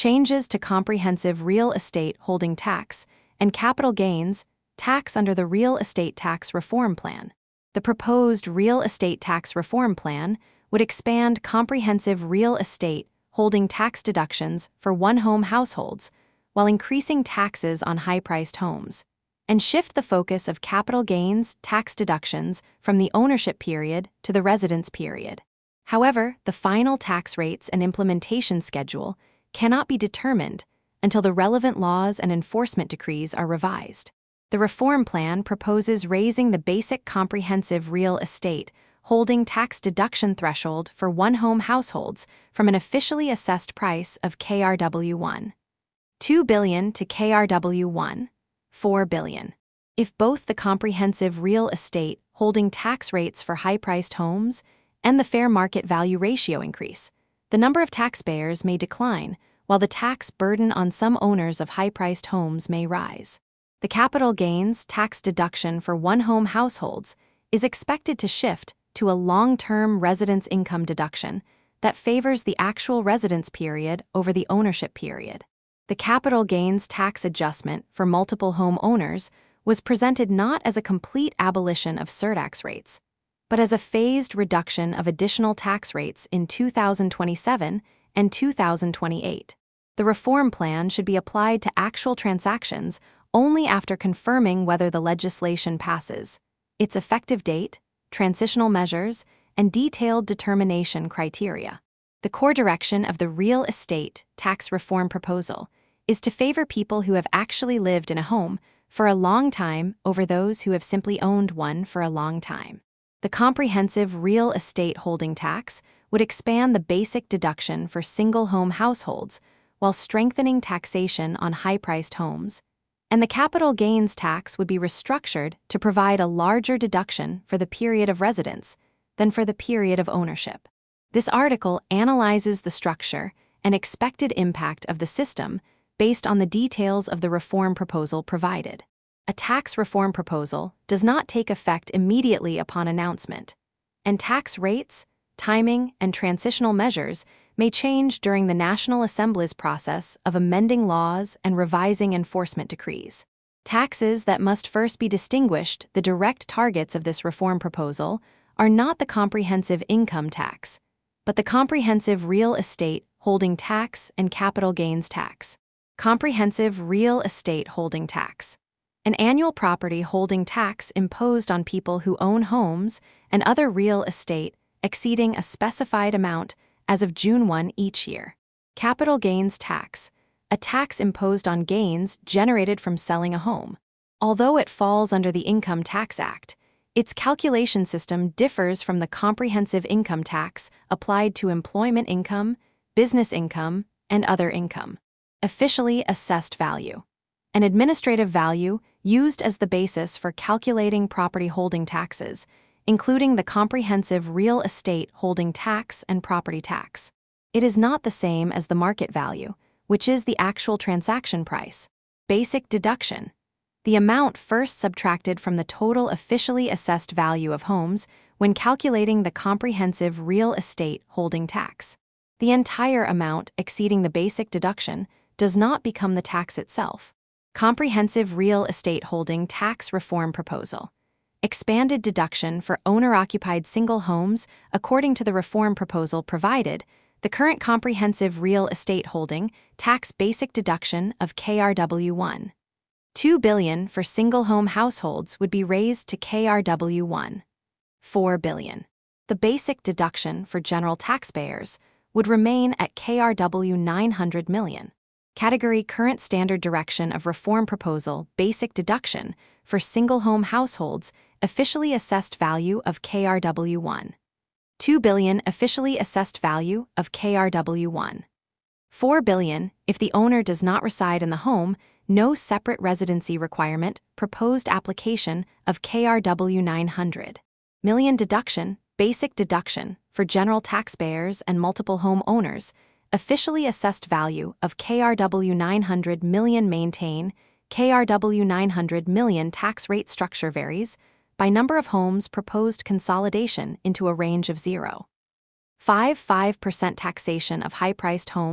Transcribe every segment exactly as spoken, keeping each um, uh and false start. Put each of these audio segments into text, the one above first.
changes to comprehensive real estate holding tax, and capital gains tax under the Real Estate Tax Reform Plan. The proposed Real Estate Tax Reform Plan would expand comprehensive real estate holding tax deductions for one-home households while increasing taxes on high-priced homes, and shift the focus of capital gains tax deductions from the ownership period to the residence period. However, the final tax rates and implementation schedule cannot be determined until the relevant laws and enforcement decrees are revised. The reform plan proposes raising the basic comprehensive real estate holding tax deduction threshold for one-home households from an officially assessed price of K R W one point two billion dollars to K R W one point four billion dollars. If both the comprehensive real estate holding tax rates for high-priced homes and the fair market value ratio increase, the number of taxpayers may decline, while the tax burden on some owners of high-priced homes may rise. The capital gains tax deduction for one-home households is expected to shift to a long-term residence income deduction that favors the actual residence period over the ownership period. The capital gains tax adjustment for multiple home owners was presented not as a complete abolition of surtax rates, but as a phased reduction of additional tax rates in two thousand twenty-seven and two thousand twenty-eight. The reform plan should be applied to actual transactions only after confirming whether the legislation passes, its effective date, transitional measures, and detailed determination criteria. The core direction of the real estate tax reform proposal is to favor people who have actually lived in a home for a long time over those who have simply owned one for a long time. The comprehensive real estate holding tax would expand the basic deduction for single-home households while strengthening taxation on high-priced homes, and the capital gains tax would be restructured to provide a larger deduction for the period of residence than for the period of ownership. This article analyzes the structure and expected impact of the system based on the details of the reform proposal provided. A tax reform proposal does not take effect immediately upon announcement, and tax rates, timing, and transitional measures may change during the National Assembly's process of amending laws and revising enforcement decrees. Taxes that must first be distinguished. The direct targets of this reform proposal are not the comprehensive income tax, but the comprehensive real estate holding tax and capital gains tax. Comprehensive real estate holding tax. An annual property holding tax imposed on people who own homes and other real estate exceeding a specified amount as of June first each year. Capital gains tax. A tax imposed on gains generated from selling a home. Although it falls under the Income Tax Act, its calculation system differs from the comprehensive income tax applied to employment income, business income, and other income. Officially assessed value. An administrative value used as the basis for calculating property holding taxes, including the comprehensive real estate holding tax and property tax. It is not the same as the market value, which is the actual transaction price. Basic deduction. The amount first subtracted from the total officially assessed value of homes when calculating the comprehensive real estate holding tax. The entire amount exceeding the basic deduction does not become the tax itself. Comprehensive real estate holding tax reform proposal. Expanded deduction for owner-occupied single homes. According to the reform proposal provided, the current comprehensive real estate holding tax basic deduction of K R W one point two billion dollars for single-home households would be raised to K R W one point four billion dollars. The basic deduction for general taxpayers would remain at K R W nine hundred million dollars. Category Current Standard Direction of Reform Proposal Basic Deduction for Single-Home Households Officially Assessed Value of K R W one point two billion dollars Officially Assessed Value of K R W one point four billion dollars If the owner does not reside in the home, no separate residency requirement. Proposed application of K R W nine hundred million Deduction Basic Deduction for General Taxpayers and Multiple Home Owners Officially Assessed Value of K R W nine hundred million Maintain K R W nine hundred million Tax rate structure varies by number of homes. Proposed consolidation into a range of zero point five five percent taxation of high-priced homes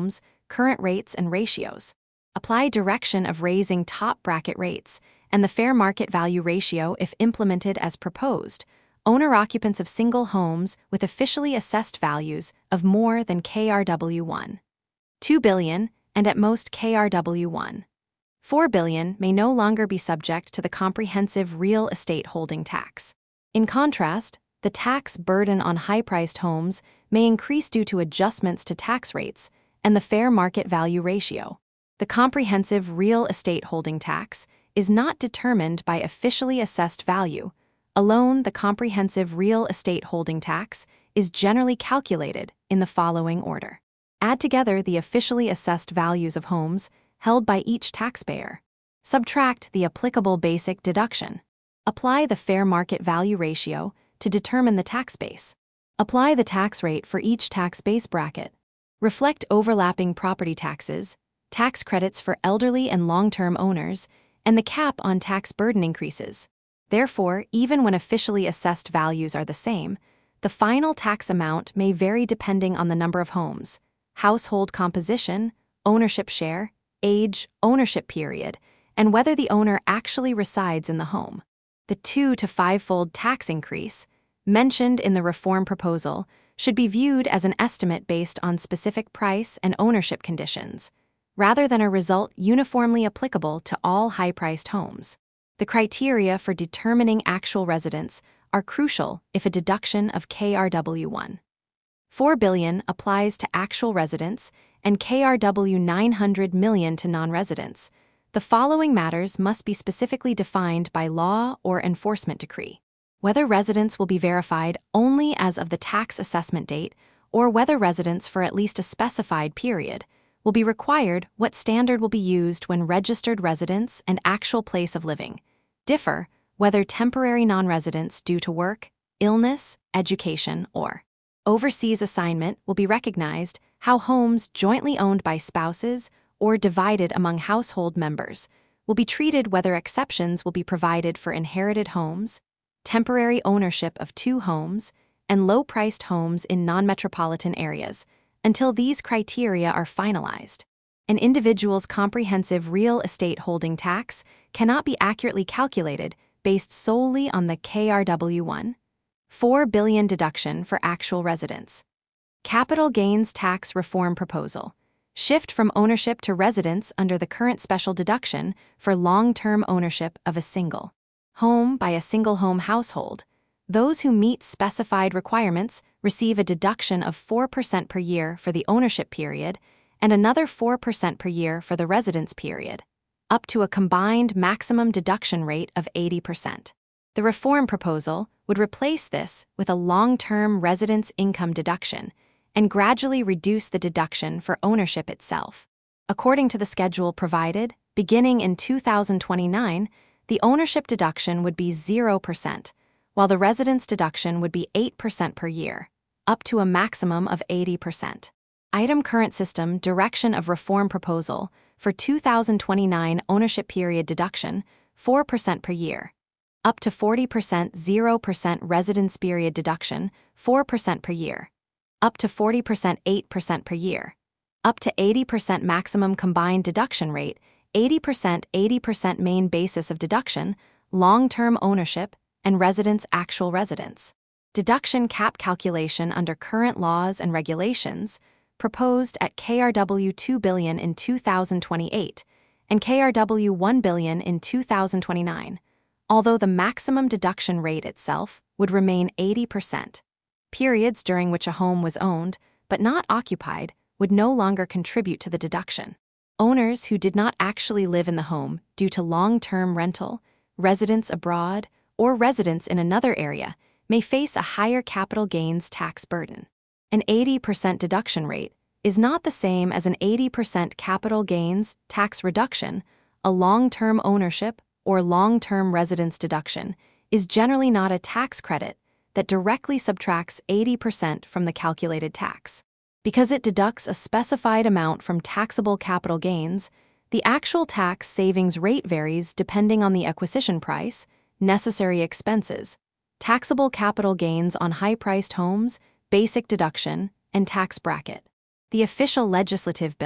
current rates and ratios. Apply direction of raising top bracket rates and the fair market value ratio if implemented as proposed. Owner-occupants of single homes with officially assessed values of more than K R W one point two billion and at most K R W one point four billion may no longer be subject to the comprehensive real estate holding tax. In contrast, the tax burden on high-priced homes may increase due to adjustments to tax rates and the fair market value ratio. The comprehensive real estate holding tax is not determined by officially assessed value. Alone, the comprehensive real estate holding tax is generally calculated in the following order. Add together the officially assessed values of homes held by each taxpayer. Subtract the applicable basic deduction. Apply the fair market value ratio to determine the tax base. Apply the tax rate for each tax base bracket. Reflect overlapping property taxes, tax credits for elderly and long-term owners, and the cap on tax burden increases. Therefore, even when officially assessed values are the same, the final tax amount may vary depending on the number of homes, household composition, ownership share, age, ownership period, and whether the owner actually resides in the home. The two to five-fold tax increase, mentioned in the reform proposal, should be viewed as an estimate based on specific price and ownership conditions, rather than a result uniformly applicable to all high-priced homes. The criteria for determining actual residence are crucial if a deduction of K R W one point four billion applies to actual residents and K R W nine hundred million to non-residents. The following matters must be specifically defined by law or enforcement decree: whether residence will be verified only as of the tax assessment date or whether residence for at least a specified period will be required, what standard will be used when registered residence and actual place of living differ, whether temporary non-residence due to work, illness, education, or overseas assignment will be recognized, how homes jointly owned by spouses or divided among household members will be treated, whether exceptions will be provided for inherited homes, temporary ownership of two homes, and low-priced homes in non-metropolitan areas, until these criteria are finalized. An individual's comprehensive real estate holding tax cannot be accurately calculated based solely on the K R W one point four billion deduction for actual residents. Capital gains tax reform proposal. Shift from ownership to residence under the current special deduction for long-term ownership of a single home by a single-home household. Those who meet specified requirements receive a deduction of four percent per year for the ownership period and another four percent per year for the residence period, up to a combined maximum deduction rate of eighty percent. The reform proposal would replace this with a long-term residence income deduction and gradually reduce the deduction for ownership itself. According to the schedule provided, beginning in two thousand twenty-nine, the ownership deduction would be zero percent, while the residence deduction would be eight percent per year, up to a maximum of eighty percent. Item Current System Direction of Reform Proposal for two thousand twenty-nine ownership period deduction, four percent per year. Up to forty percent zero percent residence period deduction, four percent per year. Up to forty percent eight percent per year. Up to eighty percent maximum combined deduction rate, eighty percent eighty percent main basis of deduction, long-term ownership, and residence actual residence. Deduction cap calculation under current laws and regulations, proposed at K R W two billion in two thousand twenty-eight and K R W one billion in two thousand twenty-nine, although the maximum deduction rate itself would remain eighty percent. Periods during which a home was owned but not occupied would no longer contribute to the deduction. Owners who did not actually live in the home due to long-term rental, residence abroad, or residence in another area may face a higher capital gains tax burden. An eighty percent deduction rate is not the same as an eighty percent capital gains tax reduction. A long-term ownership or long-term residence deduction is generally not a tax credit that directly subtracts eighty percent from the calculated tax. Because it deducts a specified amount from taxable capital gains, the actual tax savings rate varies depending on the acquisition price, necessary expenses, taxable capital gains on high-priced homes, basic deduction, and tax bracket. The official legislative bill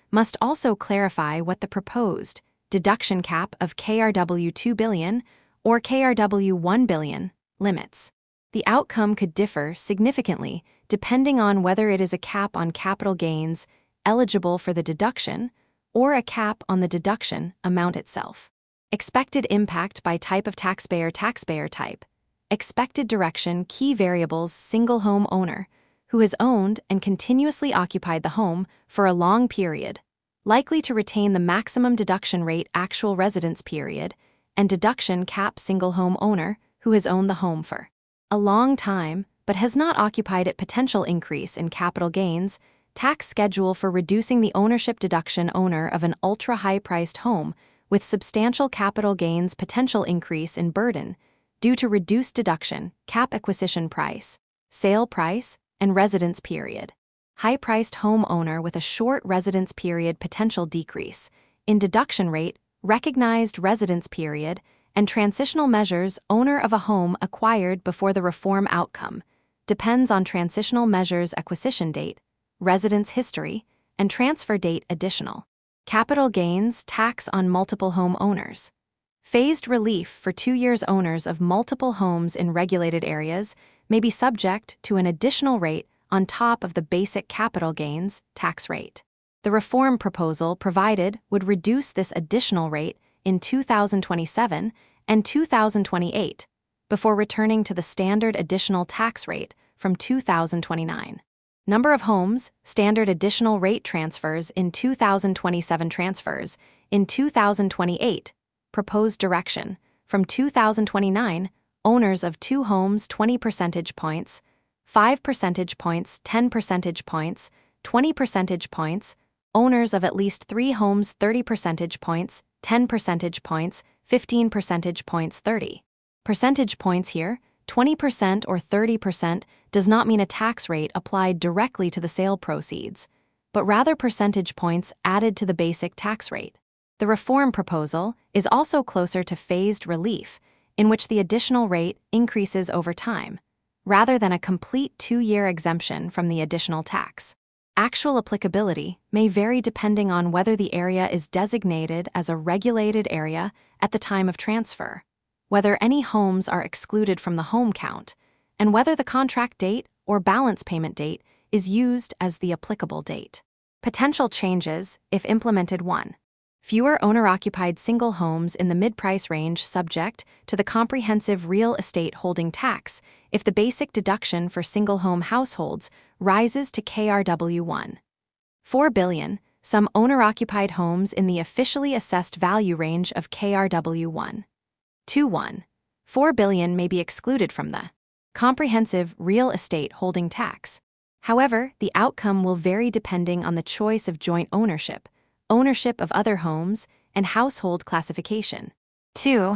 must also clarify what the proposed deduction cap of K R W two billion dollars or K R W one billion dollars limits. The outcome could differ significantly depending on whether it is a cap on capital gains eligible for the deduction or a cap on the deduction amount itself. Expected impact by type of taxpayer taxpayer type. Expected direction key variables single home owner, who has owned and continuously occupied the home for a long period, likely to retain the maximum deduction rate actual residence period, and deduction cap single home owner, who has owned the home for a long time but has not occupied it. Potential increase in capital gains, tax schedule for reducing the ownership deduction owner of an ultra-high-priced home with substantial capital gains. Potential increase in burden due to reduced deduction, cap acquisition price, sale price, and residence period. High-priced home owner with a short residence period. Potential decrease in deduction rate, recognized residence period, and transitional measures. Owner of a home acquired before the reform outcome depends on transitional measures acquisition date, residence history, and transfer date. Additional capital gains tax on multiple home owners. Phased relief for two years. Owners of multiple homes in regulated areas may be subject to an additional rate on top of the basic capital gains tax rate. The reform proposal provided would reduce this additional rate in two thousand twenty-seven and two thousand twenty-eight, before returning to the standard additional tax rate from two thousand twenty-nine. Number of homes, standard additional rate transfers in two thousand twenty-seven. Transfers in two thousand twenty-eight. Proposed direction from two thousand twenty-nine, owners of two homes twenty percentage points, five percentage points, ten percentage points, twenty percentage points, owners of at least three homes thirty percentage points, ten percentage points, fifteen percentage points, thirty percentage points. Here, twenty percent or thirty percent does not mean a tax rate applied directly to the sale proceeds, but rather percentage points added to the basic tax rate. The reform proposal is also closer to phased relief, in which the additional rate increases over time, rather than a complete two-year exemption from the additional tax. Actual applicability may vary depending on whether the area is designated as a regulated area at the time of transfer, whether any homes are excluded from the home count, and whether the contract date or balance payment date is used as the applicable date. Potential changes if implemented. one. Fewer owner-occupied single homes in the mid-price range subject to the comprehensive real estate holding tax if the basic deduction for single-home households rises to K R W one point four billion dollars, some owner-occupied homes in the officially assessed value range of K R W one point two one four billion dollars may be excluded from the comprehensive real estate holding tax. However, the outcome will vary depending on the choice of joint ownership, ownership of other homes, and household classification. two.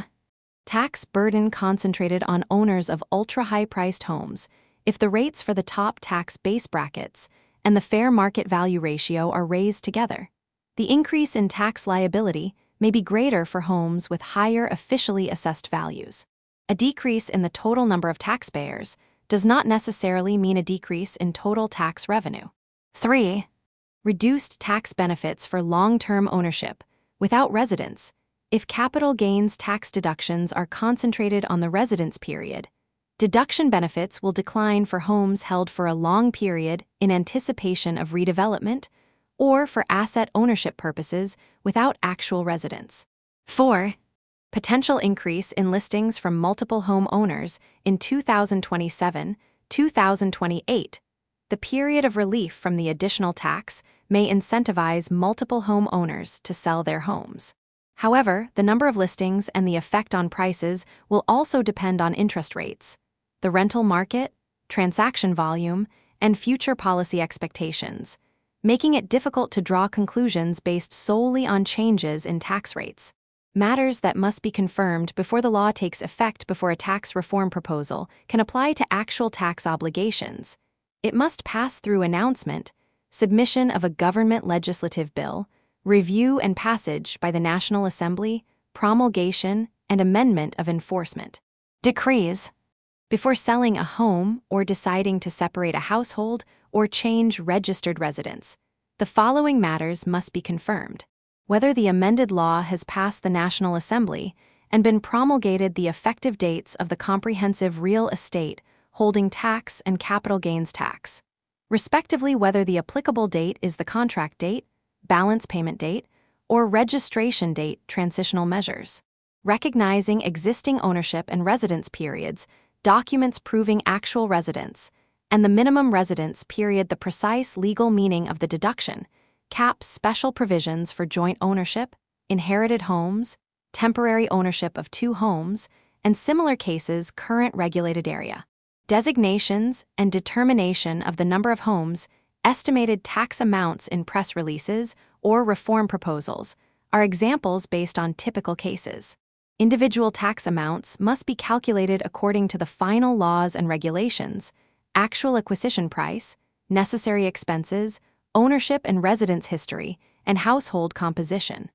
Tax burden concentrated on owners of ultra-high-priced homes if the rates for the top tax base brackets and the fair market value ratio are raised together. The increase in tax liability may be greater for homes with higher officially assessed values. A decrease in the total number of taxpayers does not necessarily mean a decrease in total tax revenue. three. Reduced tax benefits for long-term ownership without residence if capital gains tax deductions are concentrated on the residence period. Deduction benefits will decline for homes held for a long period in anticipation of redevelopment or for asset ownership purposes without actual residence. four. Potential increase in listings from multiple home owners in two thousand twenty-seven to two thousand twenty-eight. The period of relief from the additional tax may incentivize multiple home owners to sell their homes. However, the number of listings and the effect on prices will also depend on interest rates, the rental market, transaction volume, and future policy expectations, making it difficult to draw conclusions based solely on changes in tax rates. Matters that must be confirmed before the law takes effect. Before a tax reform proposal can apply to actual tax obligations, it must pass through announcement, submission of a government legislative bill, review and passage by the National Assembly, promulgation, and amendment of enforcement decrees. Before selling a home or deciding to separate a household or change registered residence, the following matters must be confirmed: whether the amended law has passed the National Assembly and been promulgated, the effective dates of the comprehensive real estate holding tax and capital gains tax, respectively, whether the applicable date is the contract date, balance payment date, or registration date, transitional measures, recognizing existing ownership and residence periods, documents proving actual residence, and the minimum residence period, the precise legal meaning of the deduction, caps special provisions for joint ownership, inherited homes, temporary ownership of two homes, and similar cases, current regulated area, designations and determination of the number of homes, estimated tax amounts in press releases or reform proposals are examples based on typical cases. Individual tax amounts must be calculated according to the final laws and regulations, actual acquisition price, necessary expenses, ownership and residence history, and household composition.